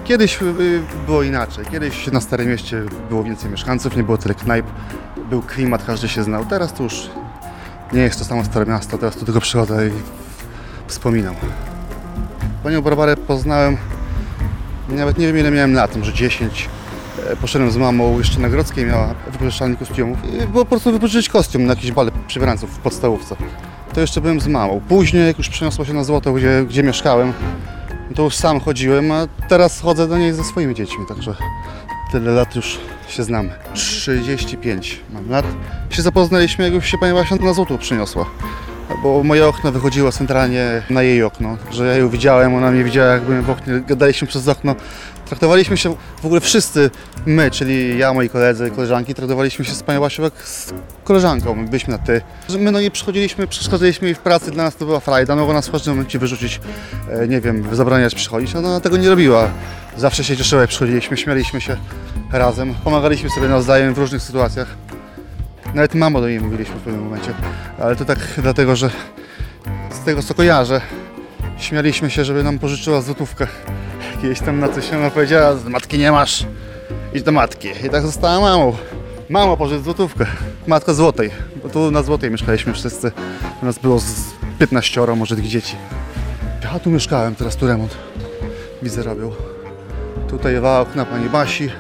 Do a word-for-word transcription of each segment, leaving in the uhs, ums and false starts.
Kiedyś było inaczej. Kiedyś na Starym Mieście było więcej mieszkańców, nie było tyle knajp, był klimat, każdy się znał. Teraz to już nie jest to samo Stare Miasto, teraz tu tylko przychodzę i wspominam. Panią Barbarę poznałem, nawet nie wiem ile miałem lat, może dziesięć. Poszedłem z mamą jeszcze na Grodzkiej, miała wypożyczalnię kostiumów i było po prostu wypożyczyć kostium na jakiś bal przebierańców w podstawówce. To jeszcze byłem z mamą. Później, jak już przeniosła się na Złoto, gdzie, gdzie mieszkałem, to już sam chodziłem, a teraz chodzę do niej ze swoimi dziećmi, także tyle lat już się znamy. trzydzieści pięć mam lat. Się zapoznaliśmy, jak już się pani Basia na Złoto przyniosła. Bo moje okno wychodziło centralnie na jej okno, że ja ją widziałem, ona mnie widziała, jak byłem w oknie, gadaliśmy przez okno. Traktowaliśmy się w ogóle wszyscy, my, czyli ja, moi koledzy, koleżanki, traktowaliśmy się z panią Basią jak z koleżanką, byliśmy na ty. Że my no nie przychodziliśmy, przeszkadzaliśmy jej w pracy, dla nas to była frajda, mogła nas w każdym momencie wyrzucić, nie wiem, zabraniać przychodzić, a ona tego nie robiła. Zawsze się cieszyła, jak przychodziliśmy, śmialiśmy się razem, pomagaliśmy sobie nawzajem w różnych sytuacjach. Nawet mamo do niej mówiliśmy w pewnym momencie, ale to tak dlatego, że z tego co kojarzę, śmialiśmy się, żeby nam pożyczyła złotówkę. Kiedyś tam na coś ona powiedziała, matki nie masz, idź do matki. I tak została mamą. Mamo, pożycz złotówkę. Matka Złotej, bo tu na Złotej mieszkaliśmy wszyscy. U nas było z piętnaścioro może tych dzieci. Ja tu mieszkałem, teraz tu remont widzę robią. Tutaj dwa okna pani Basi,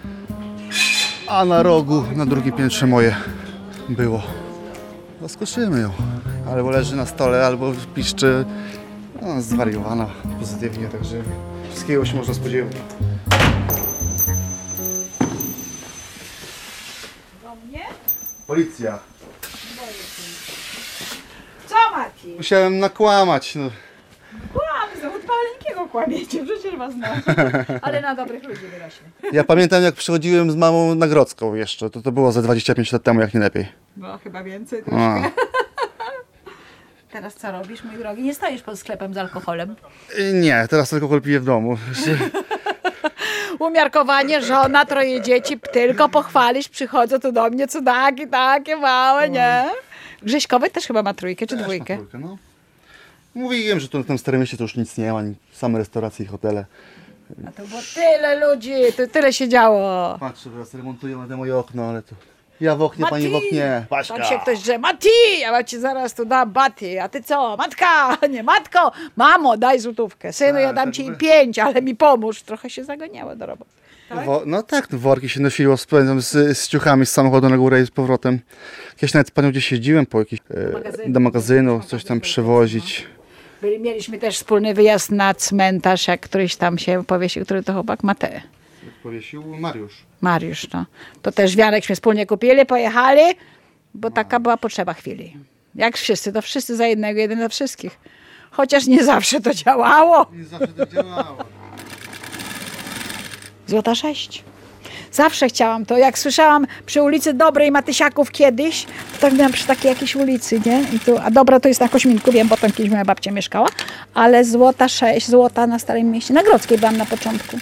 a na rogu, na drugim piętrze moje było. Zaskoczymy ją. Albo leży na stole, albo piszczy. No, zwariowana pozytywnie, także wszystkiego się można spodziewać. Do mnie? Policja. Co, Mati? Musiałem nakłamać. No. Kłam, za odpaleńkiego kłamiecie, przecież was znam. Ale na dobrych ludzi wyrośnie. Ja pamiętam, jak przychodziłem z mamą na Grodzką jeszcze. To, to było ze dwadzieścia pięć lat temu, jak nie lepiej. No, chyba więcej A. troszkę. Teraz co robisz, mój drogi? Nie stoisz pod sklepem z alkoholem? Nie, teraz alkohol piję w domu. Umiarkowanie, żona, troje dzieci, tylko pochwalisz, przychodzą tu do mnie, cudaki, takie małe, nie? Grześkowy też chyba ma trójkę czy Też dwójkę? na trójkę, no. Mówiłem, że tu na tym Starym Mieście to już nic nie ma, same restauracje i hotele. A to było tyle ludzi, to tyle się działo. Patrzę, teraz remontują na moje okno, ale to... Ja w oknie, pani w oknie. Baśka. Tam się ktoś drze, Mati, ja ci zaraz tu dam baty, a ty co, matka, nie matko, mamo, daj złotówkę, synu, ja Tak, dam tak ci by- pięć, ale mi pomóż, trochę się zaganiało do roboty. Wo- no tak, no worki się nosiło z, z, z ciuchami z samochodu na górę i z powrotem. Kiedyś nawet z panią gdzieś jeździłem po jakiś, e, magazynu. do magazynu, coś tam przewozić. Byli, mieliśmy też wspólny wyjazd na cmentarz, jak któryś tam się powiesił, który to chłopak Matej. Powiesił Mariusz. Mariusz, no. To też wianekśmy wspólnie kupili, pojechali, bo taka była potrzeba chwili. Jak wszyscy, to wszyscy za jednego, jeden za wszystkich. Chociaż nie zawsze to działało. Nie zawsze to działało. Złota sześć. Zawsze chciałam to. Jak słyszałam przy ulicy Dobrej Matysiaków kiedyś, to tak miałam przy takiej jakiejś ulicy, nie? I tu, a Dobra to jest na Kośminku, wiem, bo tam kiedyś moja babcia mieszkała, ale Złota sześć, Złota na Starym Mieście. Na Grodzkiej byłam na początku.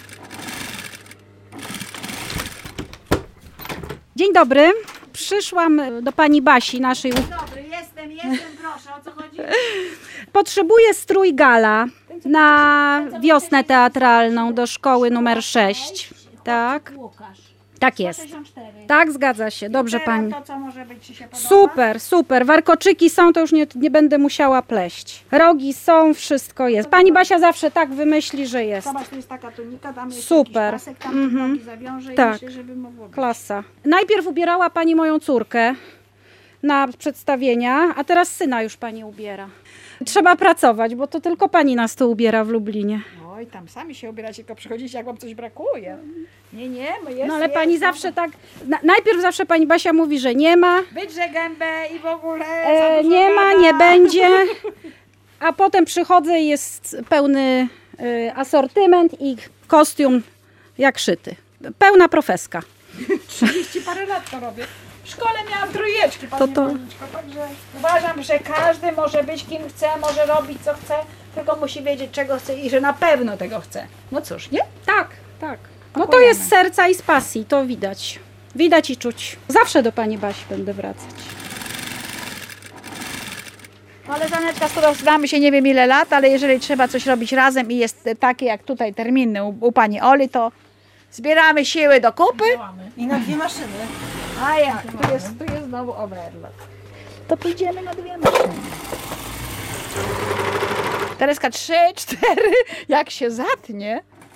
Dzień dobry. Przyszłam do pani Basi, naszej. Dobry, jestem, jestem, proszę, o co chodzi? Potrzebuję strój gala na wiosnę teatralną do szkoły numer sześć. Tak, Łukasz. tak jest. Tak, zgadza się. Dobrze pani. To, co może być, ci się podoba? Super, super. Warkoczyki są, to już nie, nie będę musiała pleść. Rogi są, wszystko jest. Pani Basia zawsze tak wymyśli, że jest. Zobacz, to jest taka tunika, tam jest Super. jakiś pasek, tam Mhm. nogi zawiąże i Tak. myślę, żeby mogło być. Klasa. Najpierw ubierała pani moją córkę na przedstawienia, a teraz syna już pani ubiera. Trzeba pracować, bo to tylko pani nas tu ubiera w Lublinie. Oj, tam sami się ubieracie, tylko przychodzicie, jak wam coś brakuje. Nie, nie, bo jest, No ale jest, pani no. zawsze tak, na, najpierw zawsze pani Basia mówi, że nie ma, Wydrze gębę i w ogóle e, za dużo nie ma, gada. nie będzie, a potem przychodzę i jest pełny e, asortyment i kostium jak szyty. Pełna profeska. trzydzieści parę lat to robię. W szkole miałam trójeczki, pani To to- Moniczko, także uważam, że każdy może być kim chce, może robić co chce, tylko musi wiedzieć czego chce i że na pewno tego chce. No cóż, nie? Tak, tak. No to Pakujemy. jest z serca i z pasji, to widać. Widać i czuć. Zawsze do pani Basi będę wracać. Ale z Aneczka, z którą znamy się nie wiem ile lat, ale jeżeli trzeba coś robić razem i jest takie jak tutaj terminy u, u pani Oli, to zbieramy siły do kupy. I na dwie maszyny. A jak? Tu jest, tu jest znowu overload. To pójdziemy na dwie maszyny. Tereska, trzy, cztery, jak się zatnie.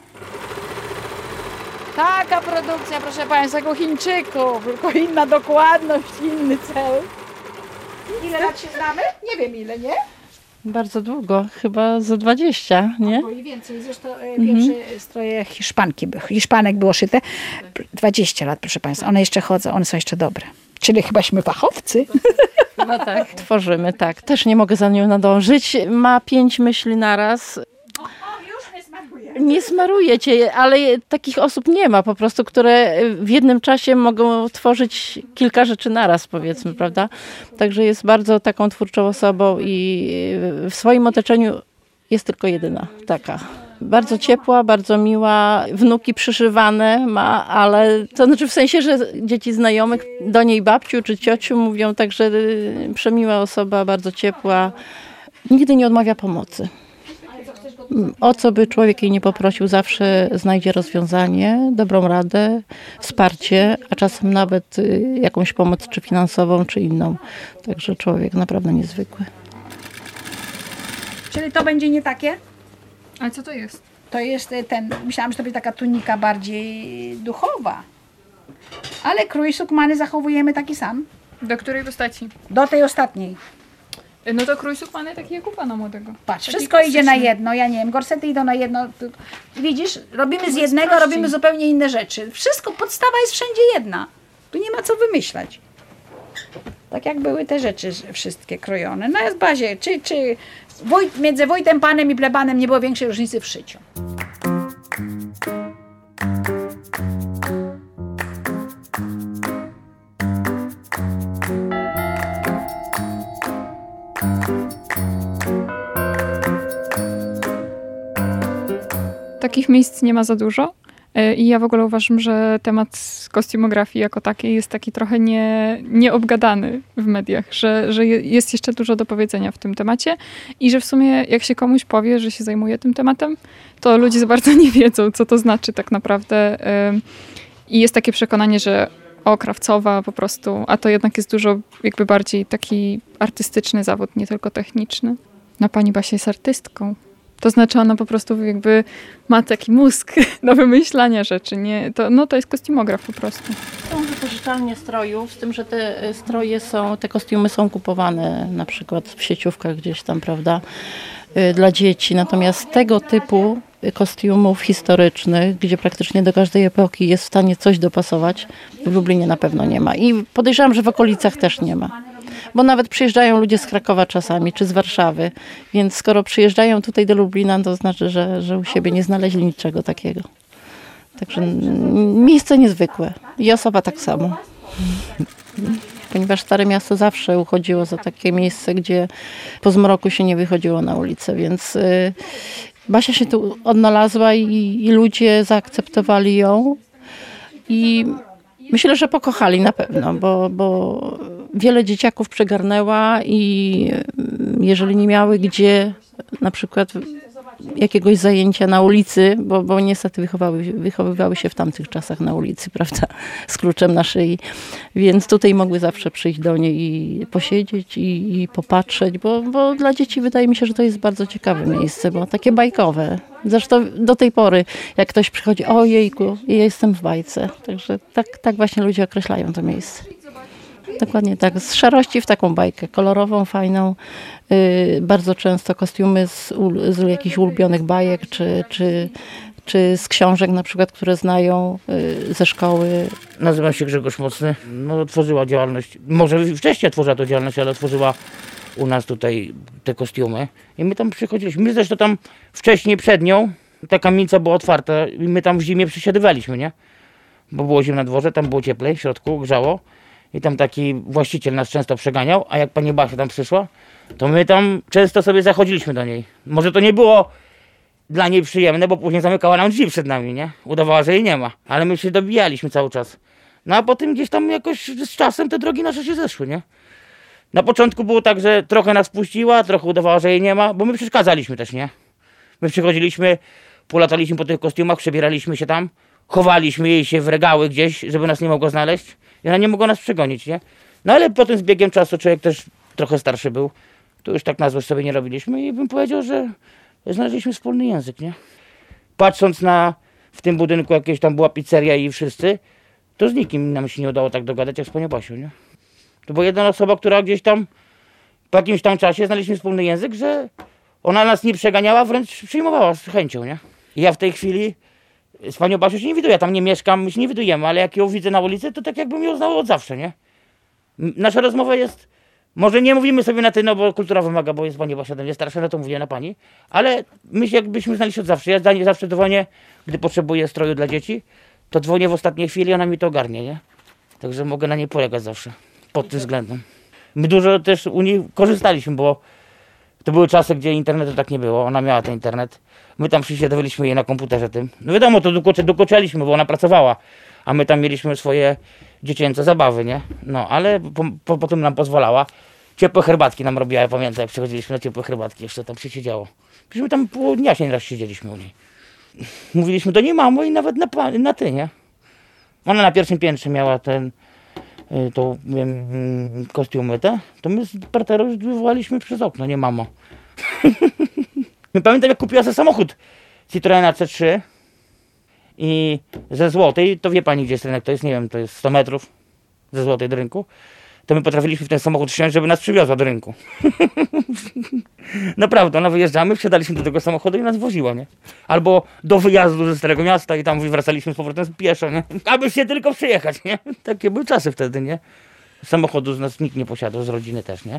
Taka produkcja, proszę Państwa, jak u Chińczyków, tylko inna dokładność, inny cel. Ile lat się znamy? Nie wiem ile, nie? Bardzo długo, chyba za dwadzieścia, nie? Bo i więcej, zresztą e, pierwsze stroje Hiszpanki, by- Hiszpanek było szyte. dwadzieścia lat, proszę Państwa, one jeszcze chodzą, one są jeszcze dobre. Czyli chybaśmy fachowcy. Chyba tak. Tworzymy, tak. Też nie mogę za nią nadążyć. Ma pięć myśli naraz. O, już nie smakuje. Nie smaruje cię, ale takich osób nie ma po prostu, które w jednym czasie mogą tworzyć kilka rzeczy naraz, powiedzmy, prawda? Także jest bardzo taką twórczą osobą i w swoim otoczeniu jest tylko jedyna taka. Bardzo ciepła, bardzo miła, wnuki przyszywane ma, ale to znaczy w sensie, że dzieci znajomych do niej babciu czy ciociu mówią, także przemiła osoba, bardzo ciepła. Nigdy nie odmawia pomocy. O co by człowiek jej nie poprosił, zawsze znajdzie rozwiązanie, dobrą radę, wsparcie, a czasem nawet y, jakąś pomoc czy finansową, czy inną. Także człowiek naprawdę niezwykły. Czyli to będzie nie takie? A co to jest? To jest e, ten, myślałam, że to będzie taka tunika bardziej duchowa. Ale krój sukmany zachowujemy taki sam. Do której postaci? Do tej ostatniej. No to krój sukmany taki jak u pana młodego. Patrz, Taki wszystko idzie na klasyczny. jedno, ja nie wiem, gorsety idą na jedno. Tu- Widzisz, robimy z jednego, robimy zupełnie inne rzeczy. Wszystko, podstawa jest wszędzie jedna. Tu nie ma co wymyślać. Tak jak były te rzeczy wszystkie krojone. Na bazie, czy, czy wójt, między wójtem, panem i plebanem nie było większej różnicy w szyciu. Takich miejsc nie ma za dużo. E, I ja w ogóle uważam, że temat kostiumografii jako takiej jest taki trochę nie, nieobgadany w mediach, że, że je- jest jeszcze dużo do powiedzenia w tym temacie i że w sumie jak się komuś powie, że się zajmuje tym tematem, to ludzie za bardzo nie wiedzą, co to znaczy tak naprawdę. Ym, I jest takie przekonanie, że o, krawcowa po prostu, a to jednak jest dużo jakby bardziej taki artystyczny zawód, nie tylko techniczny. No pani Basia jest artystką. To znaczy ona po prostu jakby ma taki mózg do wymyślania rzeczy. Nie? To, no to jest kostiumograf po prostu. Są wypożyczalnie strojów, z tym, że te e, stroje są, te kostiumy są kupowane na przykład w sieciówkach gdzieś tam, prawda, y, dla dzieci. Natomiast tego typu kostiumów historycznych, gdzie praktycznie do każdej epoki jest w stanie coś dopasować, w Lublinie na pewno nie ma. I podejrzewam, że w okolicach też nie ma. Bo nawet przyjeżdżają ludzie z Krakowa czasami, czy z Warszawy. Więc skoro przyjeżdżają tutaj do Lublina, to znaczy, że, że u siebie nie znaleźli niczego takiego. Także mm, miejsce niezwykłe. I osoba tak samo. Ponieważ Stare Miasto zawsze uchodziło za takie miejsce, gdzie po zmroku się nie wychodziło na ulicę, więc y, Basia się tu odnalazła i, i ludzie zaakceptowali ją. I myślę, że pokochali na pewno, bo, bo wiele dzieciaków przegarnęła i jeżeli nie miały gdzie na przykład jakiegoś zajęcia na ulicy, bo, bo niestety wychowały, wychowywały się w tamtych czasach na ulicy, prawda, z kluczem na szyi, więc tutaj mogły zawsze przyjść do niej i posiedzieć i, i popatrzeć, bo, bo dla dzieci wydaje mi się, że to jest bardzo ciekawe miejsce, bo takie bajkowe. Zresztą do tej pory, jak ktoś przychodzi, ojejku, ja jestem w bajce. Także tak, tak właśnie ludzie określają to miejsce. Dokładnie tak, z szarości w taką bajkę, kolorową, fajną. Yy, bardzo często kostiumy z, ul- z jakichś ulubionych bajek, czy, czy, czy z książek na przykład, które znają yy, ze szkoły. Nazywam się Grzegorz Mocny. No, otworzyła działalność, może wcześniej otworzyła to działalność, ale otworzyła u nas tutaj te kostiumy. I my tam przychodziliśmy. My zresztą tam wcześniej przed nią, ta kamienica była otwarta i my tam w zimie przesiadywaliśmy, nie? Bo było zimno na dworze, tam było cieplej w środku, grzało. I tam taki właściciel nas często przeganiał, a jak pani Basia tam przyszła, to my tam często sobie zachodziliśmy do niej. Może to nie było dla niej przyjemne, bo później zamykała nam drzwi przed nami, nie? Udawała, że jej nie ma, ale my się dobijaliśmy cały czas. No a potem gdzieś tam jakoś z czasem te drogi nasze się zeszły, nie? Na początku było tak, że trochę nas puściła, trochę udawała, że jej nie ma, bo my przeszkadzaliśmy też, nie? My przychodziliśmy, polataliśmy po tych kostiumach, przebieraliśmy się tam, chowaliśmy jej się w regały gdzieś, żeby nas nie mogło znaleźć i ona nie mogła nas przegonić, nie? No ale potem z biegiem czasu człowiek też trochę starszy był, to już tak na złość sobie nie robiliśmy i bym powiedział, że znaleźliśmy wspólny język, nie? Patrząc na, w tym budynku jakieś tam była pizzeria i wszyscy, to z nikim nam się nie udało tak dogadać jak z panią Basią, nie? To była jedna osoba, która gdzieś tam po jakimś tam czasie znaleźliśmy wspólny język, że ona nas nie przeganiała, wręcz przyjmowała z chęcią, nie? I ja w tej chwili z panią Basią się nie widuję, ja tam nie mieszkam, my się nie widujemy, ale jak ją widzę na ulicy, to tak jakbym ją znał od zawsze, nie? M- Nasza rozmowa jest, może nie mówimy sobie na ty, no bo kultura wymaga, bo jest pani Basia ode mnie starsza, no to mówię na pani, ale my się jakbyśmy znali się od zawsze. Ja za- zawsze dzwonię, gdy potrzebuję stroju dla dzieci, to dzwonię w ostatniej chwili, ona mi to ogarnie, nie? Także mogę na niej polegać zawsze, pod tym względem. My dużo też u niej korzystaliśmy, bo to były czasy, gdzie internetu tak nie było, ona miała ten internet. My tam przesiadowaliśmy jej na komputerze tym. No wiadomo, to dokucze, dokuczaliśmy, bo ona pracowała, a my tam mieliśmy swoje dziecięce zabawy, nie? No, ale po, po, potem nam pozwalała. Ciepłe herbatki nam robiła, ja pamiętam, jak przychodziliśmy na ciepłe herbatki, jeszcze tam się siedziało. Przecież my tam pół dnia się nieraz siedzieliśmy u niej. Mówiliśmy do niej mamo i nawet na, pa- na ty, nie? Ona na pierwszym piętrze miała ten, y, to wiem, kostiumy te, to my z parteru już wywołaliśmy przez okno, nie mamo. My pamiętam, jak kupiła sobie samochód Citroena C trzy i ze Złotej, to wie pani, gdzie jest rynek, to jest, nie wiem, to jest sto metrów ze Złotej do rynku, to my potrafiliśmy w ten samochód wsiąść, żeby nas przywiozła do rynku. Naprawdę, no wyjeżdżamy, wsiadaliśmy do tego samochodu i nas woziła, nie? Albo do wyjazdu ze Starego Miasta i tam wracaliśmy z powrotem pieszo, nie? Aby się tylko przyjechać, nie? Takie były czasy wtedy, nie? Samochodu z nas nikt nie posiadał, z rodziny też, nie?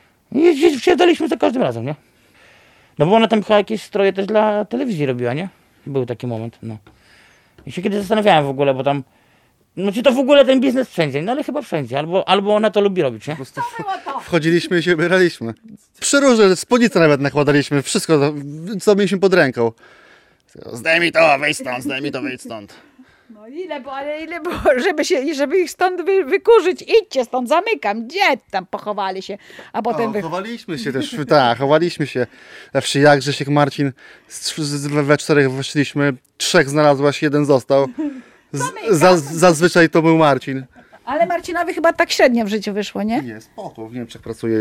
I wsiadaliśmy za każdym razem, nie? No bo ona tam chyba jakieś stroje też dla telewizji robiła, nie? Był taki moment, no. I się kiedyś zastanawiałem w ogóle, bo tam, no czy to w ogóle ten biznes wszędzie, no ale chyba wszędzie, albo, albo ona to lubi robić, nie? Wchodziliśmy i się ubieraliśmy. Przeróżne, spódnice nawet nakładaliśmy, wszystko, co mieliśmy pod ręką. Zdejmij to, wyjdź stąd, zdejmij to, wyjdź stąd. No ile było, ale ile było, żeby, się, żeby ich stąd wy, wykurzyć. Idźcie stąd, zamykam. Gdzie tam pochowali się? A potem O, wy... chowaliśmy się też, tak, chowaliśmy się. Zawsze jak Grzesiek Marcin, z, z, we czterech weszliśmy, trzech znalazłaś, jeden został. Z, za, zazwyczaj to był Marcin. Ale Marcinowi chyba tak średnio w życiu wyszło, nie? Nie, spoko, w Niemczech pracuje,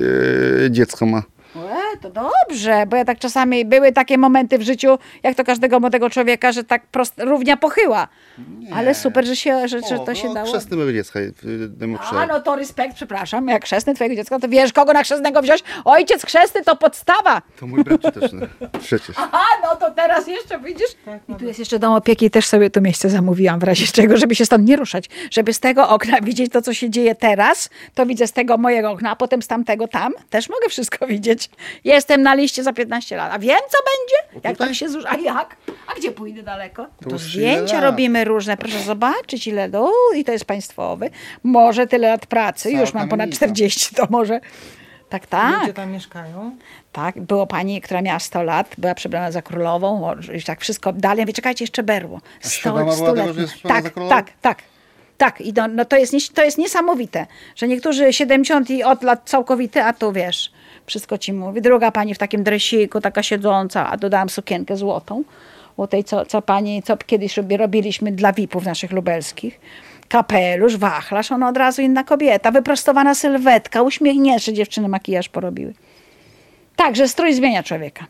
e, dziecko ma. E, to dobrze, bo ja tak czasami, były takie momenty w życiu, jak to każdego młodego człowieka, że tak prost, równia pochyła. Nie. Ale super, że, się, że, że O, to się no, dało. chrzestny mojego dziecka y, A, no to respekt, przepraszam, jak chrzestny twojego dziecka, to wiesz, kogo na chrzestnego wziąć? Ojciec chrzestny to podstawa. To mój brat też, no. Przecież. Aha, no to teraz jeszcze widzisz? I tu jest jeszcze dom opieki, też sobie to miejsce zamówiłam w razie czego, żeby się stąd nie ruszać. Żeby z tego okna widzieć to, co się dzieje teraz, to widzę z tego mojego okna, a potem z tamtego tam. Też mogę wszystko widzieć. Jestem na liście za piętnaście lat. A wiem, co będzie? Jak tam się zużyje? A jak? A gdzie pójdę daleko? To, już zdjęcia ile lat? robimy różne. Proszę zobaczyć, ile do i to jest państwowy. Może tyle lat pracy. Cała Już mam ponad kamienica. czterdzieści, to może... Tak, tak. Ludzie tam mieszkają. Tak, było pani, która miała sto lat, była przebrana za królową, o, i tak wszystko dalej. Ja mówię, czekajcie, jeszcze berło. świadoma sto, była tego, lat. że jest przebrana za Tak, królową? tak, tak. Tak, i no, no to, jest, nie- to jest niesamowite, że niektórzy siedemdziesiąt i od lat całkowity, a tu wiesz, wszystko ci mówi. Druga pani w takim dresiku, taka siedząca, a dodałam sukienkę złotą, o tej, co, co pani, co kiedyś robi- robiliśmy dla V I P-ów naszych lubelskich. Kapelusz, wachlarz, ona od razu inna kobieta, wyprostowana sylwetka, uśmiechnięte dziewczyny makijaż porobiły. Także strój zmienia człowieka.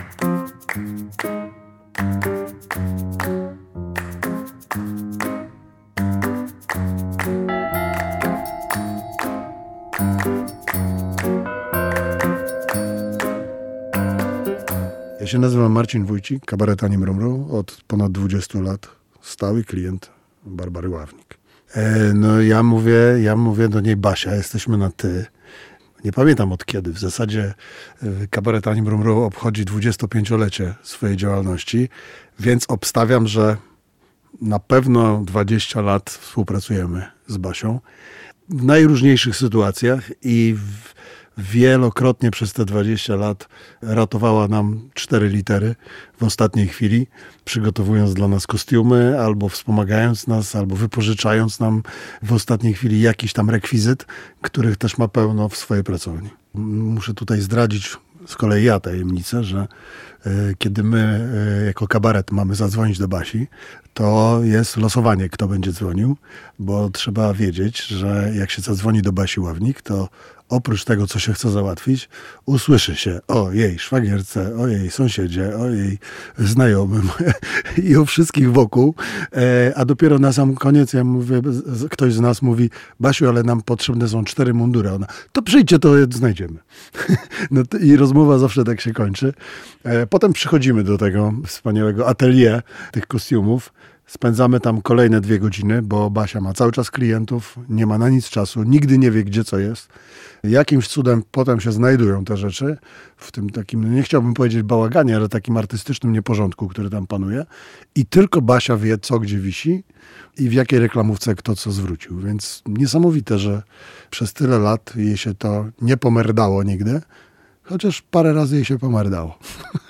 Ja się nazywam Marcin Wójcik, kabaret Ani Mromro, od ponad dwudziestu lat stały klient Barbary Ławnik. E, no ja mówię, ja mówię do niej Basia, jesteśmy na ty. Nie pamiętam od kiedy. W zasadzie e, kabaret Ani Mromro obchodzi dwudziestopięciolecie swojej działalności, więc obstawiam, że na pewno dwadzieścia lat współpracujemy z Basią w najróżniejszych sytuacjach i w, wielokrotnie przez te dwadzieścia lat ratowała nam cztery litery w ostatniej chwili, przygotowując dla nas kostiumy, albo wspomagając nas, albo wypożyczając nam w ostatniej chwili jakiś tam rekwizyt, których też ma pełno w swojej pracowni. Muszę tutaj zdradzić z kolei ja tajemnicę, że y, kiedy my y, jako kabaret mamy zadzwonić do Basi, to jest losowanie, kto będzie dzwonił, bo trzeba wiedzieć, że jak się zadzwoni do Basi Ławnik, to oprócz tego, co się chce załatwić, usłyszy się o jej szwagierce, o jej sąsiedzie, o jej znajomym i o wszystkich wokół, e, a dopiero na sam koniec ja mówię, z, ktoś z nas mówi: Basiu, ale nam potrzebne są cztery mundury. Ona: to przyjdźcie, to je znajdziemy. No to, i rozmowa zawsze tak się kończy. E, potem przychodzimy do tego wspaniałego atelier tych kostiumów. Spędzamy tam kolejne dwie godziny, bo Basia ma cały czas klientów, nie ma na nic czasu, nigdy nie wie, gdzie co jest. Jakimś cudem potem się znajdują te rzeczy w tym takim, no nie chciałbym powiedzieć bałaganie, ale takim artystycznym nieporządku, który tam panuje. I tylko Basia wie, co gdzie wisi i w jakiej reklamówce kto co zwrócił. Więc niesamowite, że przez tyle lat jej się to nie pomerdało nigdy, chociaż parę razy jej się pomerdało.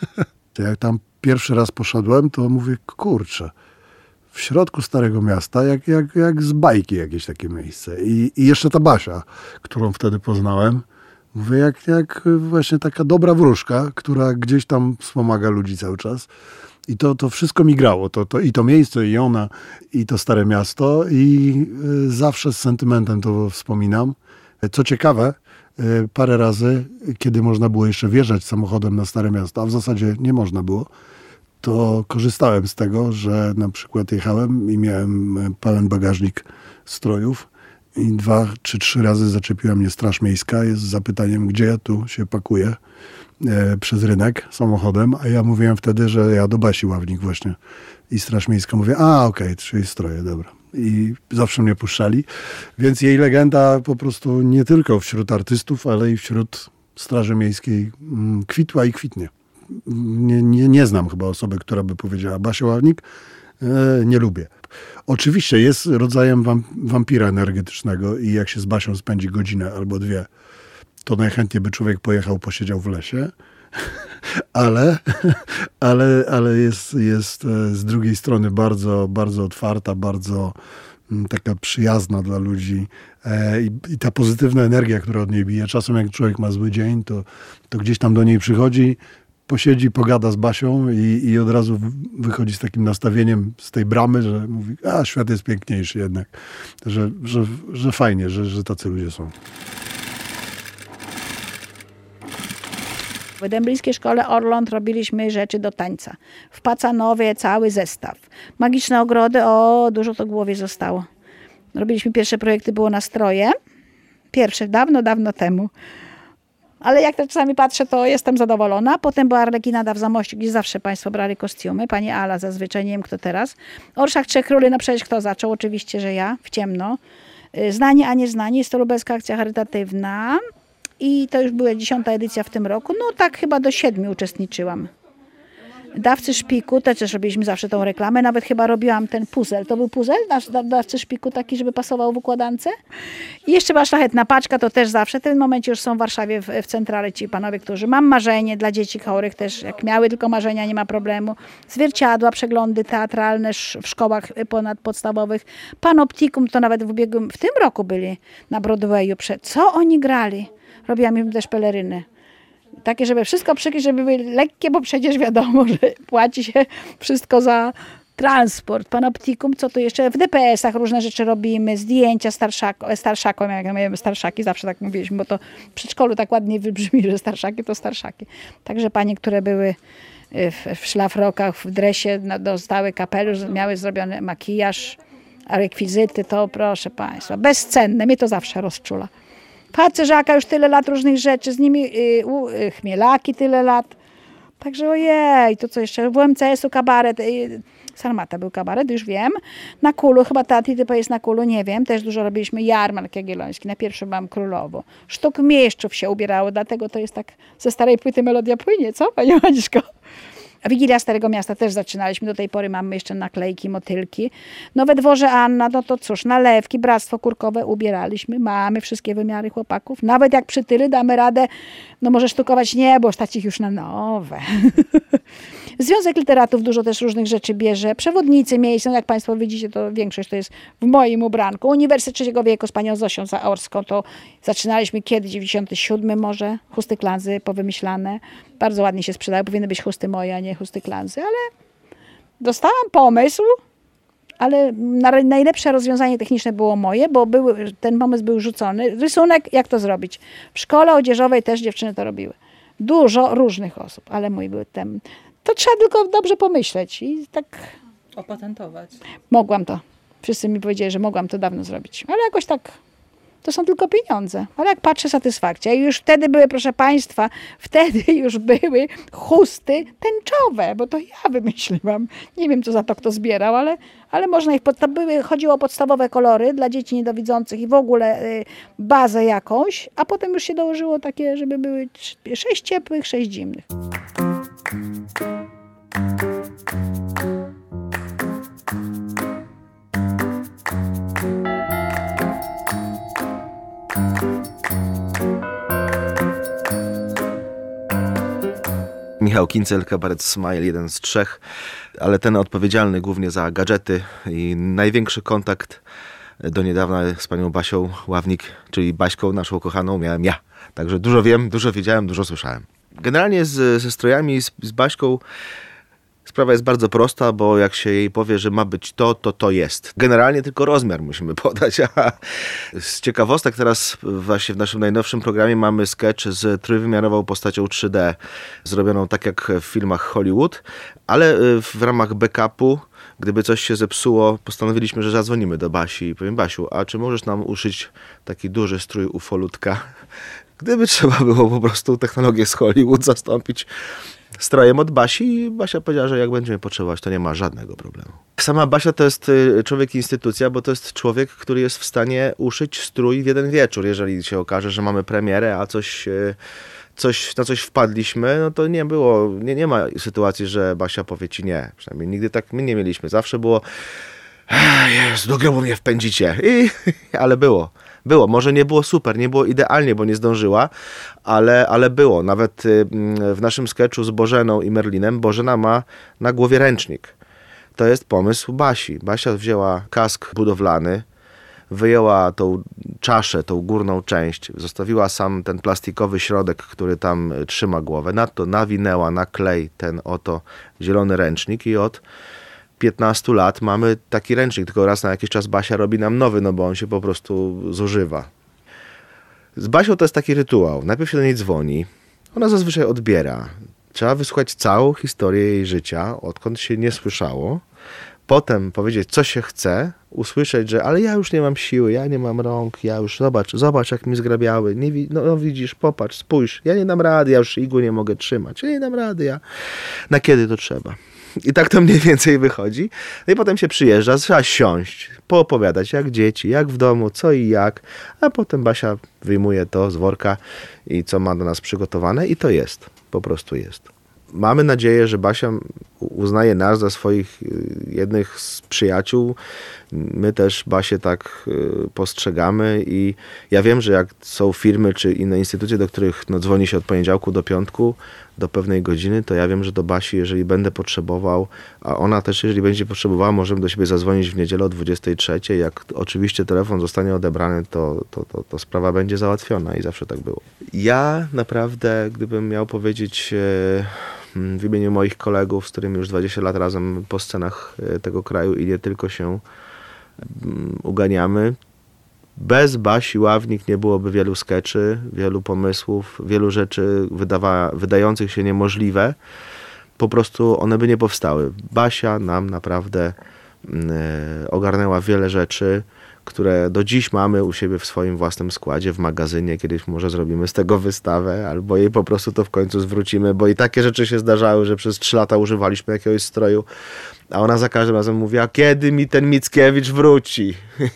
Jak tam pierwszy raz poszedłem, to mówię: kurczę, w środku Starego Miasta, jak, jak, jak z bajki jakieś takie miejsce. I, i jeszcze ta Basia, którą wtedy poznałem, mówię, jak, jak właśnie taka dobra wróżka, która gdzieś tam wspomaga ludzi cały czas. I to, to wszystko mi grało. To, to, I to miejsce, i ona, i to Stare Miasto. I y, zawsze z sentymentem to wspominam. Co ciekawe, y, parę razy, kiedy można było jeszcze wjeżdżać samochodem na Stare Miasto, a w zasadzie nie można było, to korzystałem z tego, że na przykład jechałem i miałem pełen bagażnik strojów i dwa czy trzy razy zaczepiła mnie Straż Miejska z zapytaniem, gdzie ja tu się pakuję e, przez rynek samochodem, a ja mówiłem wtedy, że ja do Basi Ławnik właśnie. I Straż Miejska mówi: a okej, okay, czyli stroje, dobra. I zawsze mnie puszczali, więc jej legenda po prostu nie tylko wśród artystów, ale i wśród Straży Miejskiej mm, kwitła i kwitnie. Nie, nie, nie znam chyba osoby, która by powiedziała: Basia Ławnik, e, nie lubię. Oczywiście jest rodzajem wam, wampira energetycznego i jak się z Basią spędzi godzinę albo dwie, to najchętniej by człowiek pojechał, posiedział w lesie, ale, ale, ale jest, jest z drugiej strony bardzo, bardzo otwarta, bardzo taka przyjazna dla ludzi e, i, i ta pozytywna energia, która od niej bije. Czasem jak człowiek ma zły dzień, to, to gdzieś tam do niej przychodzi, posiedzi, pogada z Basią i, i od razu wychodzi z takim nastawieniem z tej bramy, że mówi: a świat jest piękniejszy jednak, że, że, że fajnie, że, że tacy ludzie są. W Dęblińskiej Szkole Orląt robiliśmy rzeczy do tańca. W Pacanowie cały zestaw. Magiczne ogrody, o, dużo to w głowie zostało. Robiliśmy pierwsze projekty, było nastroje. Pierwsze, dawno, dawno temu. Ale jak to czasami patrzę, to jestem zadowolona. Potem była Arlekinada w Zamościu, gdzie zawsze państwo brali kostiumy. Pani Ala zazwyczaj, nie wiem kto teraz. Orszak Trzech Króli, no przecież kto zaczął? Oczywiście, że ja, w ciemno. Znani, a nie znani. Jest to lubelska akcja charytatywna. I to już była dziesiąta edycja w tym roku. No tak chyba do siedmiu uczestniczyłam. Dawcy szpiku, też robiliśmy zawsze tą reklamę. Nawet chyba robiłam ten puzzle. To był puzzle nasz dawcy szpiku taki, żeby pasował w układance. I jeszcze była szlachetna paczka, to też zawsze. W tym momencie już są w Warszawie w, w centrale ci panowie, którzy mam marzenie dla dzieci chorych też. Jak miały tylko marzenia, nie ma problemu. Zwierciadła, przeglądy teatralne w szkołach ponadpodstawowych. Panoptikum to nawet w ubiegłym, w tym roku byli na Broadwayu. Co oni grali? Robiłam im też peleryny. Takie, żeby wszystko przykryć, żeby były lekkie, bo przecież wiadomo, że płaci się wszystko za transport. Panoptikum, co tu jeszcze? W D P S-ach różne rzeczy robimy, zdjęcia starszakom, starszakom, jak mamy starszaki, zawsze tak mówiliśmy, bo to w przedszkolu tak ładnie wybrzmi, że starszaki to starszaki. Także panie, które były w, w szlafrokach, w dresie, dostały kapelusz, miały zrobiony makijaż, a rekwizyty to, proszę państwa, bezcenne, mnie to zawsze rozczula. Pacerzaka już tyle lat różnych rzeczy, z nimi y, y, chmielaki tyle lat. Także ojej, to co jeszcze? W U M C S-u kabaret, y, Sarmata był kabaret, już wiem. Na Kulu, chyba Tati typa jest na Kulu, nie wiem. Też dużo robiliśmy jarmark jagielloński, na pierwszym byłam królową. Sztuk mieszczów się ubierało, dlatego to jest tak ze starej płyty melodia płynie, co Pani Maniszko? A Wigilia Starego Miasta też zaczynaliśmy. Do tej pory mamy jeszcze naklejki, motylki. No we dworze Anna, no to cóż, nalewki, bractwo kurkowe ubieraliśmy. Mamy wszystkie wymiary chłopaków. Nawet jak przytyly damy radę, no może sztukować nie, bo stać ich już na nowe. Związek Literatów dużo też różnych rzeczy bierze. Przewodnicy miejsc, no jak Państwo widzicie, to większość to jest w moim ubranku. Uniwersytet Trzeciego Wieku z panią Zosią Zaorską, to zaczynaliśmy kiedy? dziewięćdziesiąty siódmy może. Chusty Klanzy powymyślane. Bardzo ładnie się sprzedały. Powinny być chusty moje, a nie chusty Klanzy, ale dostałam pomysł, ale na- najlepsze rozwiązanie techniczne było moje, bo był, ten pomysł był rzucony. Rysunek, jak to zrobić? W szkole odzieżowej też dziewczyny to robiły. Dużo różnych osób, ale mój był ten. To trzeba tylko dobrze pomyśleć i tak Opatentować. mogłam to. Wszyscy mi powiedzieli, że mogłam to dawno zrobić, ale jakoś tak, to są tylko pieniądze. Ale jak patrzę, satysfakcja. I już wtedy były, proszę Państwa, wtedy już były chusty tęczowe, bo to ja wymyśliłam. Nie wiem, co za to kto zbierał, ale, ale można ich, pod, to były, chodziło o podstawowe kolory dla dzieci niedowidzących i w ogóle y, bazę jakąś, a potem już się dołożyło takie, żeby były trz- sześć ciepłych, sześć zimnych. Michał Kincel, kabaret Smile, jeden z trzech, ale ten odpowiedzialny głównie za gadżety i największy kontakt do niedawna z panią Basią Ławnik, czyli Baśką, naszą kochaną, miałem ja. Także dużo wiem, dużo wiedziałem, dużo słyszałem. Generalnie z, ze strojami, z, z Baśką sprawa jest bardzo prosta, bo jak się jej powie, że ma być to, to to jest. Generalnie tylko rozmiar musimy podać. A z ciekawostek teraz właśnie w naszym najnowszym programie mamy sketch z trójwymiarową postacią trzy D, zrobioną tak jak w filmach Hollywood, ale w ramach backupu, gdyby coś się zepsuło, postanowiliśmy, że zadzwonimy do Basi i powiem: Basiu, a czy możesz nam uszyć taki duży strój ufolutka? Gdyby trzeba było po prostu technologię z Hollywood zastąpić strojem od Basi, i Basia powiedziała, że jak będziemy potrzebować, to nie ma żadnego problemu. Sama Basia to jest człowiek instytucja, bo to jest człowiek, który jest w stanie uszyć strój w jeden wieczór. Jeżeli się okaże, że mamy premierę, a coś, coś, na coś wpadliśmy, no to nie było, nie, nie ma sytuacji, że Basia powie ci nie. Przynajmniej nigdy tak my nie mieliśmy. Zawsze było: Jezu, do grobu mnie wpędzicie. I, ale było. Było. Może nie było super, nie było idealnie, bo nie zdążyła, ale, ale było. Nawet w naszym sketchu z Bożeną i Merlinem Bożena ma na głowie ręcznik. To jest pomysł Basi. Basia wzięła kask budowlany, wyjęła tą czaszę, tą górną część, zostawiła sam ten plastikowy środek, który tam trzyma głowę. Na to nawinęła na klej ten oto zielony ręcznik i od piętnastu lat mamy taki ręcznik, tylko raz na jakiś czas Basia robi nam nowy, no bo on się po prostu zużywa. Z Basią to jest taki rytuał. Najpierw się do niej dzwoni, ona zazwyczaj odbiera. Trzeba wysłuchać całą historię jej życia, odkąd się nie słyszało. Potem powiedzieć, co się chce, usłyszeć, że ale ja już nie mam siły, ja nie mam rąk, ja już, zobacz, zobacz jak mi zgrabiały, nie, no, no widzisz, popatrz, spójrz, ja nie dam rady, ja już igły nie mogę trzymać, ja nie dam rady, ja na kiedy to trzeba. I tak to mniej więcej wychodzi. No i potem się przyjeżdża, trzeba siąść, poopowiadać jak dzieci, jak w domu, co i jak, a potem Basia wyjmuje to z worka i co ma do nas przygotowane i to jest, po prostu jest. Mamy nadzieję, że Basia uznaje nas za swoich jednych z przyjaciół. My też Basię tak postrzegamy i ja wiem, że jak są firmy czy inne instytucje, do których no, dzwoni się od poniedziałku do piątku do pewnej godziny, to ja wiem, że do Basi, jeżeli będę potrzebował, a ona też, jeżeli będzie potrzebowała, możemy do siebie zadzwonić w niedzielę o dwudziestej trzeciej. Jak oczywiście telefon zostanie odebrany, to, to, to, to sprawa będzie załatwiona i zawsze tak było. Ja naprawdę, gdybym miał powiedzieć w imieniu moich kolegów, z którymi już dwadzieścia lat razem po scenach tego kraju i nie tylko się uganiamy, bez Basi Ławnik nie byłoby wielu skeczy, wielu pomysłów, wielu rzeczy wydawa- wydających się niemożliwe. Po prostu one by nie powstały. Basia nam naprawdę y, ogarnęła wiele rzeczy, które do dziś mamy u siebie w swoim własnym składzie, w magazynie. Kiedyś może zrobimy z tego wystawę, albo jej po prostu to w końcu zwrócimy, bo i takie rzeczy się zdarzały, że przez trzy lata używaliśmy jakiegoś stroju, a ona za każdym razem mówi: a kiedy mi ten Mickiewicz wróci?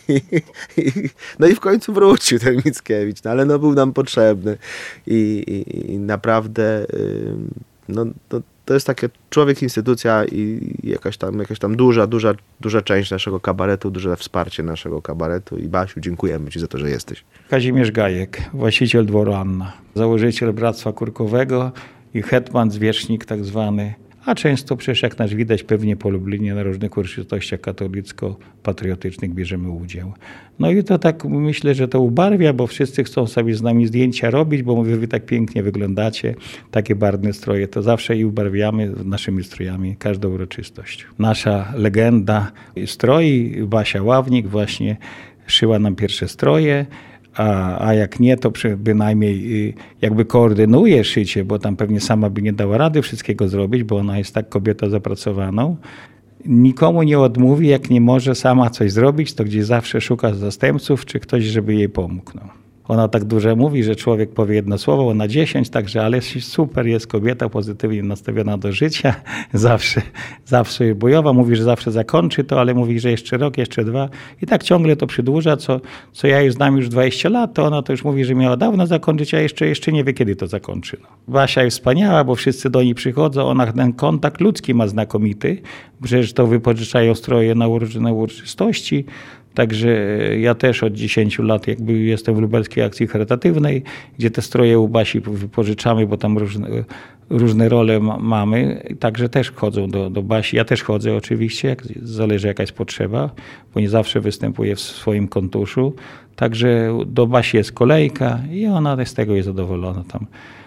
No i w końcu wrócił ten Mickiewicz, no ale no był nam potrzebny i, i, i naprawdę y, no, to, to jest takie człowiek, instytucja i jakaś tam, jakaś tam duża, duża, duża część naszego kabaretu, duże wsparcie naszego kabaretu. I Basiu, dziękujemy Ci za to, że jesteś. Kazimierz Gajek, właściciel dworu Anna, założyciel Bractwa Kurkowego i hetman, zwierzchnik tak zwany, a często przecież jak nas widać pewnie po Lublinie na różnych uroczystościach katolicko-patriotycznych bierzemy udział. No i to tak myślę, że to ubarwia, bo wszyscy chcą sobie z nami zdjęcia robić, bo mówię, wy tak pięknie wyglądacie, takie barwne stroje, to zawsze i ubarwiamy naszymi strojami każdą uroczystość. Nasza legenda stroi, Basia Ławnik właśnie szyła nam pierwsze stroje, A, a jak nie, to przy, bynajmniej jakby koordynuje szycie, bo tam pewnie sama by nie dała rady wszystkiego zrobić, bo ona jest tak kobietą zapracowaną. Nikomu nie odmówi, jak nie może sama coś zrobić, to gdzieś zawsze szuka zastępców, czy ktoś, żeby jej pomógł. No. Ona tak dużo mówi, że człowiek powie jedno słowo, ona dziesięć, także ale super jest kobieta, pozytywnie nastawiona do życia, zawsze, zawsze bojowa, mówi, że zawsze zakończy to, ale mówi, że jeszcze rok, jeszcze dwa i tak ciągle to przedłuża, co, co ja już znam już dwadzieścia lat, to ona to już mówi, że miała dawno zakończyć, a jeszcze, jeszcze nie wie, kiedy to zakończy. No. Basia jest wspaniała, bo wszyscy do niej przychodzą, ona ten kontakt ludzki ma znakomity, przecież to wypożyczają stroje na różne uroczystości. Także ja też od dziesięciu lat jakby jestem w lubelskiej akcji charytatywnej, gdzie te stroje u Basi wypożyczamy, bo tam różne, różne role ma, mamy. Także też chodzą do, do Basi. Ja też chodzę oczywiście, jak, zależy jaka jest potrzeba, bo nie zawsze występuję w swoim kontuszu. Także do Basi jest kolejka i ona z tego jest zadowolona tam.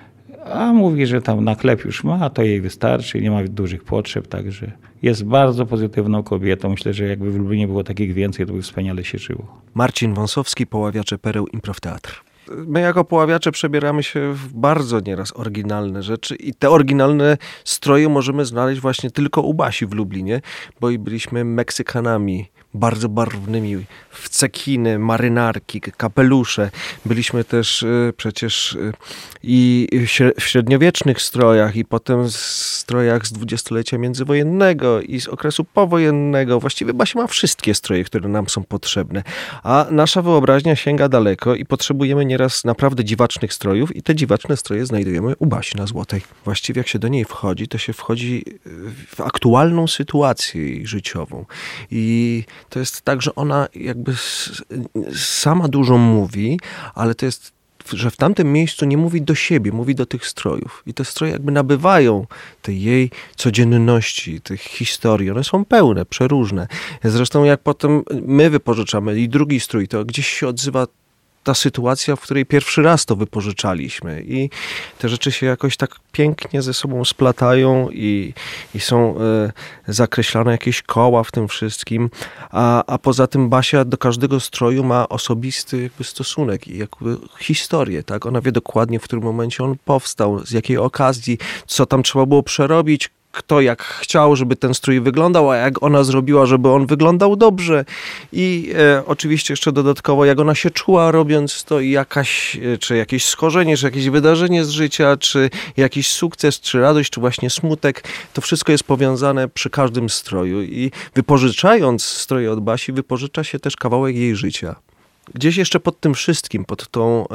A mówi, że tam na chleb już ma, to jej wystarczy, nie ma dużych potrzeb, także jest bardzo pozytywną kobietą. Myślę, że jakby w Lublinie było takich więcej, to by wspaniale się żyło. Marcin Wąsowski, Poławiacze Pereł, Improv Teatr. My jako poławiacze przebieramy się w bardzo nieraz oryginalne rzeczy i te oryginalne stroje możemy znaleźć właśnie tylko u Basi w Lublinie, bo i byliśmy Meksykanami bardzo barwnymi, w cekiny, marynarki, kapelusze. Byliśmy też y, przecież y, i w średniowiecznych strojach i potem w strojach z dwudziestolecia międzywojennego i z okresu powojennego. Właściwie Basia ma wszystkie stroje, które nam są potrzebne. A nasza wyobraźnia sięga daleko i potrzebujemy nieraz naprawdę dziwacznych strojów i te dziwaczne stroje znajdujemy u Basi na Złotej. Właściwie jak się do niej wchodzi, to się wchodzi w aktualną sytuację jej życiową. I to jest tak, że ona jakby sama dużo mówi, ale to jest, że w tamtym miejscu nie mówi do siebie, mówi do tych strojów. I te stroje jakby nabywają tej jej codzienności, tych historii. One są pełne, przeróżne. Zresztą jak potem my wypożyczamy i drugi strój, to gdzieś się odzywa ta sytuacja, w której pierwszy raz to wypożyczaliśmy i te rzeczy się jakoś tak pięknie ze sobą splatają i, i są e, zakreślane jakieś koła w tym wszystkim, a, a poza tym Basia do każdego stroju ma osobisty jakby stosunek i jakby historię, tak? Ona wie dokładnie, w którym momencie on powstał, z jakiej okazji, co tam trzeba było przerobić, kto jak chciał, żeby ten strój wyglądał, a jak ona zrobiła, żeby on wyglądał dobrze. I e, oczywiście jeszcze dodatkowo, jak ona się czuła robiąc to i jakaś, e, czy jakieś schorzenie, czy jakieś wydarzenie z życia, czy jakiś sukces, czy radość, czy właśnie smutek, to wszystko jest powiązane przy każdym stroju. I wypożyczając stroje od Basi, wypożycza się też kawałek jej życia. Gdzieś jeszcze pod tym wszystkim, pod tą,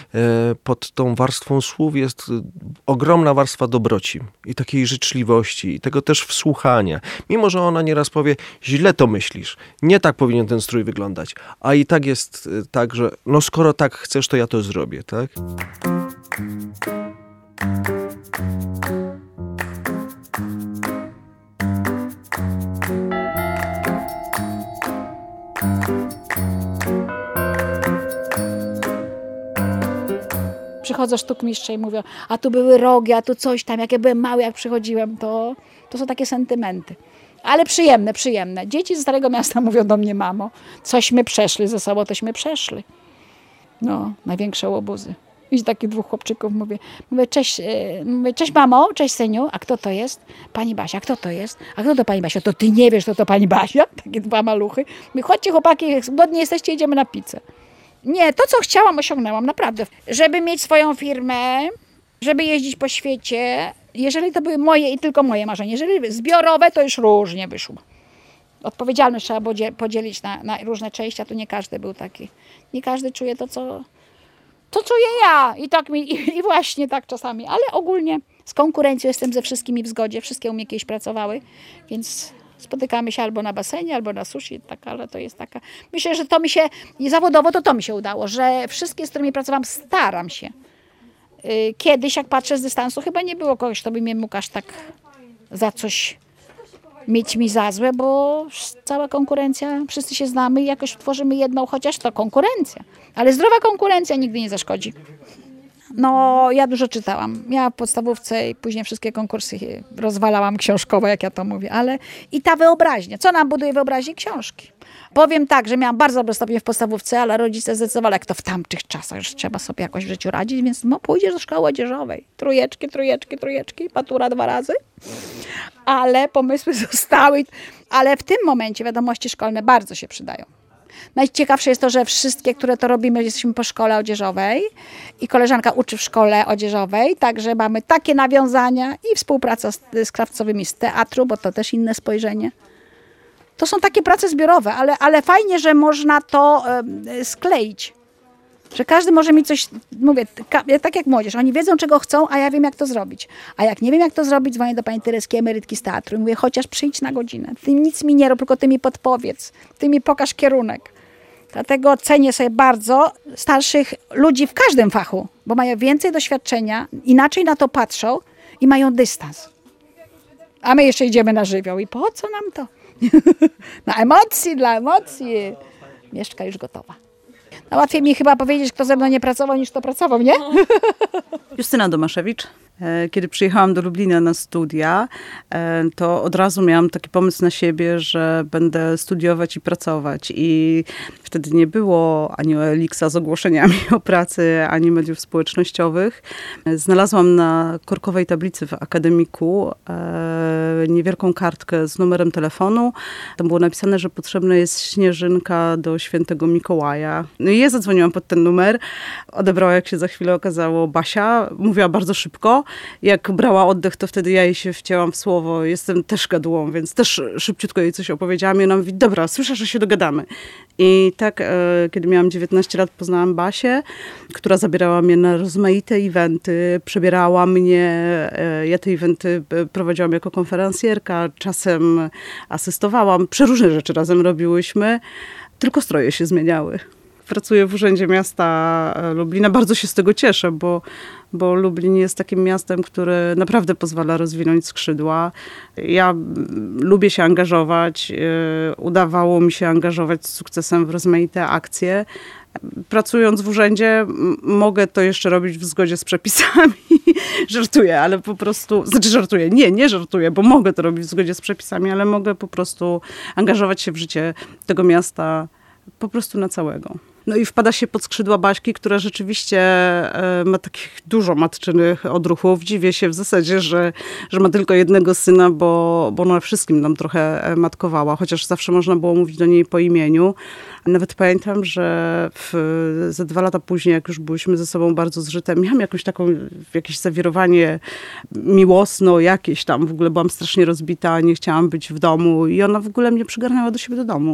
pod tą warstwą słów jest ogromna warstwa dobroci i takiej życzliwości i tego też wsłuchania. Mimo że ona nieraz powie, źle to myślisz, nie tak powinien ten strój wyglądać, a i tak jest tak, że no skoro tak chcesz, to ja to zrobię, tak? Przychodzą sztukmistrze i mówią, a tu były rogi, a tu coś tam, jak ja byłem mały, jak przychodziłem, to, to są takie sentymenty. Ale przyjemne, przyjemne. Dzieci ze Starego Miasta mówią do mnie, mamo, cośmy przeszli ze sobą, tośmy przeszli. No, największe łobuzy. I takich dwóch chłopczyków mówię, mówię, cześć, yy, mówię, cześć mamo, cześć syniu, a kto to jest? Pani Basia, kto to jest? A kto to pani Basia? To ty nie wiesz, to to pani Basia? Takie dwa maluchy. Mówię, chodźcie chłopaki, głodni jesteście, idziemy na pizzę. Nie, to co chciałam, osiągnęłam, naprawdę. Żeby mieć swoją firmę, żeby jeździć po świecie, jeżeli to były moje i tylko moje marzenia, jeżeli zbiorowe, to już różnie wyszło. Odpowiedzialność trzeba było podzielić na, na różne części, a tu nie każdy był taki. Nie każdy czuje to, co to czuję ja. I tak mi, i, i właśnie tak czasami, ale ogólnie Z konkurencją jestem ze wszystkimi w zgodzie, wszystkie u mnie kiedyś pracowały, więc spotykamy się albo na basenie, albo na sushi, tak, ale to jest taka... Myślę, że to mi się, i zawodowo to to mi się udało, że wszystkie, z którymi pracowałam, staram się. Kiedyś, jak patrzę z dystansu, chyba nie było kogoś, kto by mnie mógł aż tak za coś mieć mi za złe, bo cała konkurencja, wszyscy się znamy i jakoś tworzymy jedną, chociaż to konkurencja. Ale zdrowa konkurencja nigdy nie zaszkodzi. No, ja dużo czytałam. Ja w podstawówce i później wszystkie konkursy rozwalałam książkowo, jak ja to mówię, ale i ta wyobraźnia. Co nam buduje wyobraźnię? Książki. Powiem tak, że miałam bardzo dobry stopień w podstawówce, ale rodzice zdecydowali, jak to w tamtych czasach, że trzeba sobie jakoś w życiu radzić, więc no pójdziesz do szkoły odzieżowej. Trójeczki, trójeczki, trójeczki, matura dwa razy. Ale pomysły zostały. Ale w tym momencie wiadomości szkolne bardzo się przydają. Najciekawsze jest to, że wszystkie, które to robimy, jesteśmy po szkole odzieżowej i koleżanka uczy w szkole odzieżowej, także mamy takie nawiązania i współpraca z, z krawcowymi z teatru, bo to też inne spojrzenie. To są takie prace zbiorowe, ale, ale fajnie, że można to y, skleić. Że każdy może mieć coś, mówię, tak jak młodzież, oni wiedzą, czego chcą, a ja wiem, jak to zrobić. A jak nie wiem, jak to zrobić, dzwonię do pani Tereski, emerytki z teatru i mówię, chociaż przyjdź na godzinę. Ty nic mi nie rób, tylko ty mi podpowiedz. Ty mi pokaż kierunek. Dlatego cenię sobie bardzo starszych ludzi w każdym fachu, bo mają więcej doświadczenia, inaczej na to patrzą i mają dystans. A my jeszcze idziemy na żywioł. I po co nam to? Na emocji, dla emocji. Mieszka już gotowa. No łatwiej mi chyba powiedzieć, kto ze mną nie pracował, niż kto pracował, nie? Justyna Domaszewicz. Kiedy przyjechałam do Lublina na studia, to od razu miałam taki pomysł na siebie, że będę studiować i pracować. I wtedy nie było ani O L X a z ogłoszeniami o pracy, ani mediów społecznościowych. Znalazłam na korkowej tablicy w akademiku niewielką kartkę z numerem telefonu. Tam było napisane, że potrzebna jest śnieżynka do świętego Mikołaja. No i ja zadzwoniłam pod ten numer. Odebrała, jak się za chwilę okazało, Basia. Mówiła bardzo szybko. Jak brała oddech, to wtedy ja jej się wcięłam w słowo. Jestem też gadułą, więc też szybciutko jej coś opowiedziałam i ona mówi, dobra, słyszę, że się dogadamy. I tak, e, kiedy miałam dziewiętnaście lat, poznałam Basię, która zabierała mnie na rozmaite eventy, przebierała mnie. E, ja te eventy prowadziłam jako konferencjerka, czasem asystowałam. Przeróżne rzeczy razem robiłyśmy, tylko stroje się zmieniały. Pracuję w Urzędzie Miasta Lublina. Bardzo się z tego cieszę, bo, bo Lublin jest takim miastem, które naprawdę pozwala rozwinąć skrzydła. Ja lubię się angażować. Udawało mi się angażować z sukcesem w rozmaite akcje. Pracując w urzędzie mogę to jeszcze robić w zgodzie z przepisami. Żartuję, ale po prostu, znaczy żartuję, nie, nie żartuję, bo mogę to robić w zgodzie z przepisami, ale mogę po prostu angażować się w życie tego miasta po prostu na całego. No i wpada się pod skrzydła Baśki, która rzeczywiście ma takich dużo matczynych odruchów. Dziwię się w zasadzie, że, że ma tylko jednego syna, bo, bo ona wszystkim nam trochę matkowała, chociaż zawsze można było mówić do niej po imieniu. Nawet pamiętam, że w, ze dwa lata później, jak już byliśmy ze sobą bardzo zżyte, miałam jakąś taką, jakieś zawirowanie miłosno, jakieś tam. W ogóle byłam strasznie rozbita, nie chciałam być w domu i ona w ogóle mnie przygarnęła do siebie do domu.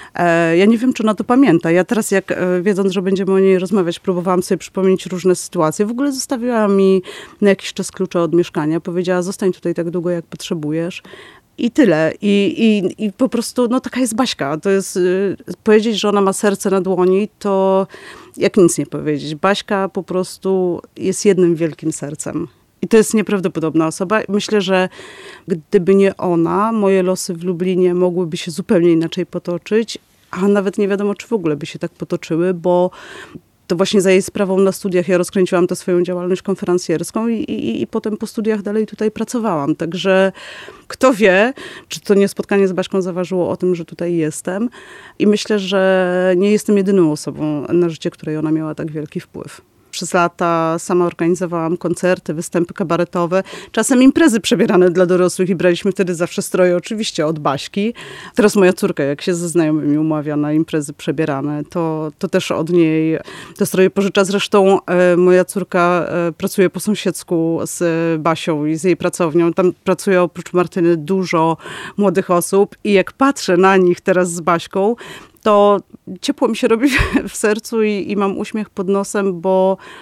E, ja nie wiem, czy ona to pamięta. Ja teraz, jak e, wiedząc, że będziemy o niej rozmawiać, próbowałam sobie przypomnieć różne sytuacje. W ogóle zostawiła mi na jakiś czas klucze od mieszkania. Powiedziała, zostań tutaj tak długo, jak potrzebujesz. I tyle. I, i, I po prostu, no taka jest Baśka. To jest, y, powiedzieć, że ona ma serce na dłoni, to jak nic nie powiedzieć. Baśka po prostu jest jednym wielkim sercem. I to jest nieprawdopodobna osoba. Myślę, że gdyby nie ona, moje losy w Lublinie mogłyby się zupełnie inaczej potoczyć, a nawet nie wiadomo, czy w ogóle by się tak potoczyły, bo to właśnie za jej sprawą na studiach ja rozkręciłam tę swoją działalność konferencjerską i, i, i potem po studiach dalej tutaj pracowałam. Także kto wie, czy to nie spotkanie z Baśką zaważyło o tym, że tutaj jestem. I myślę, że nie jestem jedyną osobą na życie, której ona miała tak wielki wpływ. Przez lata sama organizowałam koncerty, występy kabaretowe, czasem imprezy przebierane dla dorosłych i braliśmy wtedy zawsze stroje oczywiście od Baśki. Teraz moja córka, jak się ze znajomymi umawia na imprezy przebierane, to, to też od niej te stroje pożycza. Zresztą e, moja córka e, pracuje po sąsiedzku z Basią i z jej pracownią. Tam pracuje oprócz Martyny dużo młodych osób i jak patrzę na nich teraz z Baśką, to ciepło mi się robi w sercu i, i mam uśmiech pod nosem, bo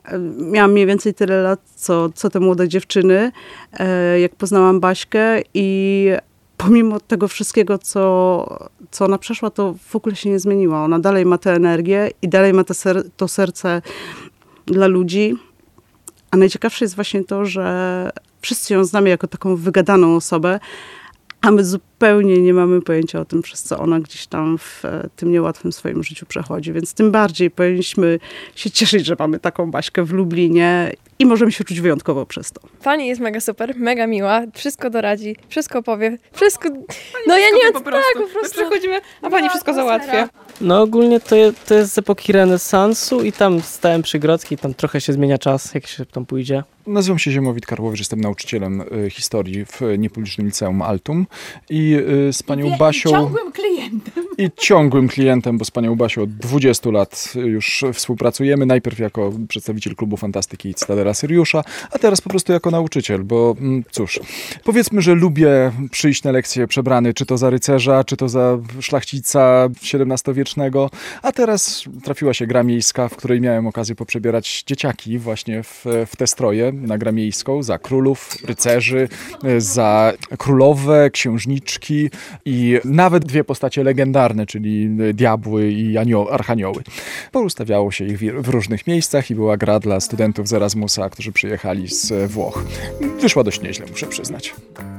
Miałam mniej więcej tyle lat, co, co te młode dziewczyny, jak poznałam Baśkę i pomimo tego wszystkiego, co, co ona przeszła, to w ogóle się nie zmieniła. Ona dalej ma tę energię i dalej ma to, ser, to serce dla ludzi. A najciekawsze jest właśnie to, że wszyscy ją znamy jako taką wygadaną osobę, a my zupełnie nie mamy pojęcia o tym, przez co ona gdzieś tam w tym niełatwym swoim życiu przechodzi. Więc tym bardziej powinniśmy się cieszyć, że mamy taką Baśkę w Lublinie i możemy się czuć wyjątkowo przez to. Pani jest mega super, mega miła, wszystko doradzi, wszystko powie, wszystko... No ja nie wiem, po prostu. tak, po prostu. My przychodzimy, a pani wszystko załatwia. No ogólnie to, je, to jest z epoki renesansu i tam stałem przy Grodzkiej, tam trochę się zmienia czas, jak się tam pójdzie. Nazywam się Ziemowit Karłowicz, jestem nauczycielem y, historii w Niepublicznym Liceum Altum i y, z panią Wie, Basią... I ciągłym klientem. I ciągłym klientem, bo z panią Basią od dwudziestu lat już współpracujemy. Najpierw jako przedstawiciel klubu fantastyki Cytadela Syriusza, a teraz po prostu jako nauczyciel, bo mm, cóż, powiedzmy, że lubię przyjść na lekcję przebrany, czy to za rycerza, czy to za szlachcica siedemnastowiecznego, a teraz trafiła się gra miejska, w której miałem okazję poprzebierać dzieciaki właśnie w, w te stroje na grę miejską, za królów, rycerzy, za królowe, księżniczki i nawet dwie postacie legendarne, czyli diabły i anioł, archanioły. Poustawiało się ich w różnych miejscach i była gra dla studentów z Erasmusa, którzy przyjechali z Włoch. Wyszła dość nieźle, muszę przyznać.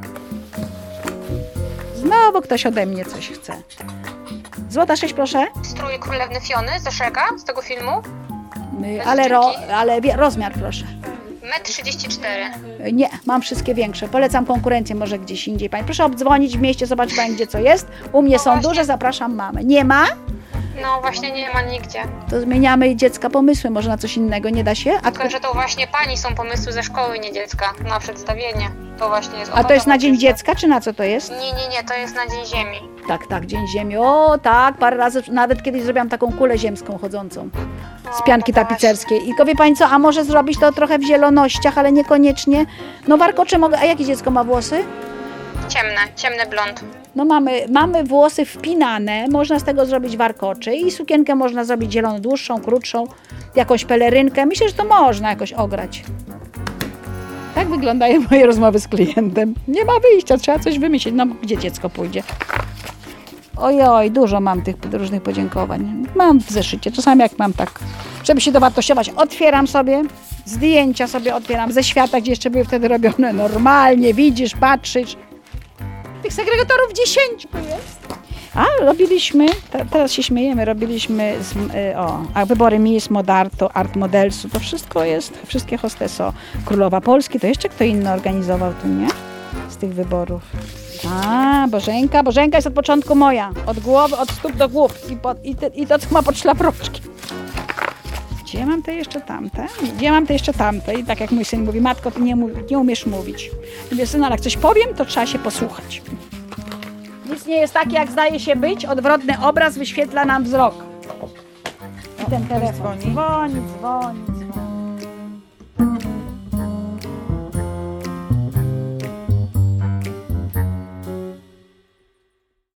Znowu ktoś ode mnie coś chce. Złota sześć, proszę. Strój Królewny Fiony ze Shreka, z tego filmu. Ale, ro, ale wie, rozmiar, proszę. metr trzydzieści cztery. Nie, mam wszystkie większe. Polecam konkurencję może gdzieś indziej. Pani, proszę obdzwonić w mieście, zobaczyć pani, gdzie co jest. U mnie No są właśnie. duże, zapraszam mamę. Nie ma? No właśnie nie ma nigdzie. To zmieniamy dziecka pomysły, może na coś innego, nie da się? A, Tylko, że to właśnie pani są pomysły ze szkoły, nie dziecka, na przedstawienie. To właśnie jest... a to jest na Dzień Dziecka, czy na co to jest? Nie, nie, nie, to jest na Dzień Ziemi. Tak, tak, Dzień Ziemi. O, tak, parę razy, nawet kiedyś zrobiłam taką kulę ziemską chodzącą z pianki tapicerskiej. I tylko wie pani co, a może zrobić to trochę w zielonościach, ale niekoniecznie. No warkocze mogę, a jakie dziecko ma włosy? Ciemne, ciemny blond. No mamy, mamy włosy wpinane, można z tego zrobić warkocze i sukienkę można zrobić zieloną, dłuższą, krótszą, jakąś pelerynkę. Myślę, że to można jakoś ograć. Tak wyglądają moje rozmowy z klientem. Nie ma wyjścia, trzeba coś wymyślić. No gdzie dziecko pójdzie? Ojoj, dużo mam tych różnych podziękowań. Mam w zeszycie, czasami jak mam tak, żeby się dowartościować, otwieram sobie, zdjęcia sobie otwieram ze świata, gdzie jeszcze były wtedy robione normalnie, widzisz, patrzysz. Tych segregatorów dziesięciu jest. A robiliśmy, te, teraz się śmiejemy, robiliśmy z, y, o, a wybory Miss Modarto, Art Modelsu, to wszystko jest, wszystkie hosteso. Królowa Polski, to jeszcze kto inny organizował tu, nie? Z tych wyborów. A, Bożenka, Bożenka jest od początku moja, od głowy, od stóp do głów i, pod, i, te, i to, co ma pod szlafroczki. Gdzie mam te jeszcze tamte? Gdzie mam te jeszcze tamte? I tak jak mój syn mówi, matko, ty nie, mów, nie umiesz mówić. Mówię, syna, jak coś powiem, to trzeba się posłuchać. Nic nie jest takie, jak zdaje się być. Odwrotny obraz wyświetla nam wzrok. I ten telefon dzwoni, dzwoni, dzwoni.